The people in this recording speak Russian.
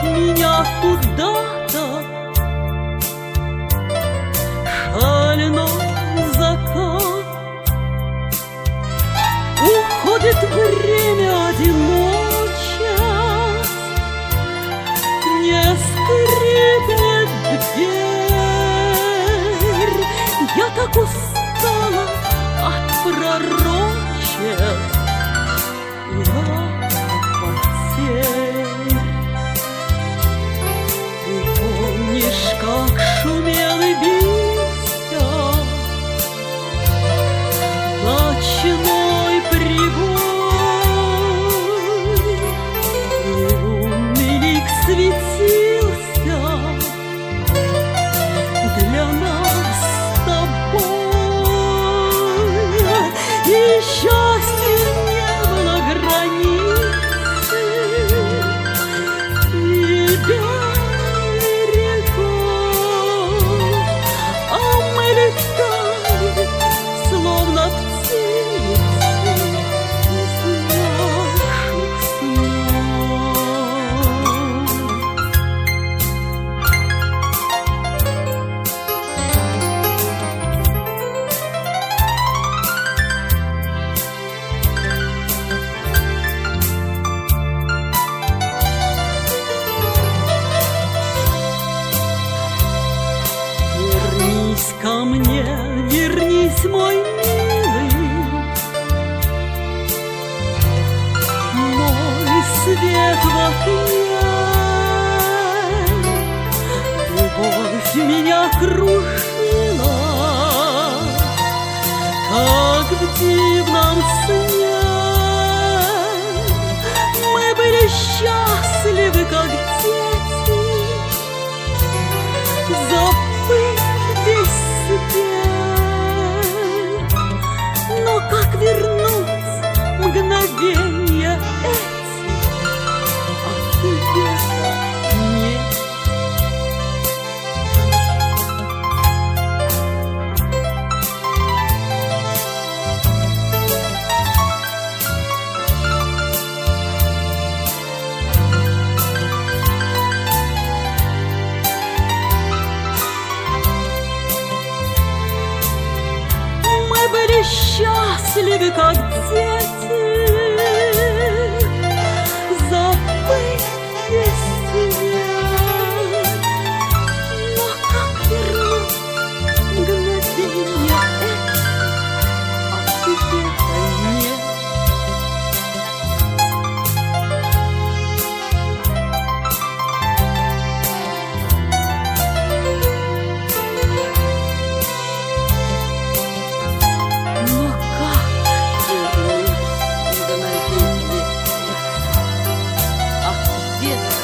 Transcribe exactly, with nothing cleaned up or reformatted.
меня куда-то. Шальной закат, уходит время одиночья, не скрипнет дверь. Я так устала от пророчеств и от потерь. Ты помнишь, как шумел и бился ночной прибой, и лунный лик светился для нас с тобой, и счастью не было границы, и берегов, а мы летали, словно птицы из наших снов. Вернись ко мне, вернись, мой милый, мой свет в окне. Любовь меня кружила, как в дивном сне. Мы были счастливы, как дети, забыть весь свет. Но как вернуть мгновенья эти, ответа нет. Мы были счастливы, как дети, забыть весь свет. Но как вернуть мгновенья эти, ответа нет. Но как вернуть мгновенье эти, ответа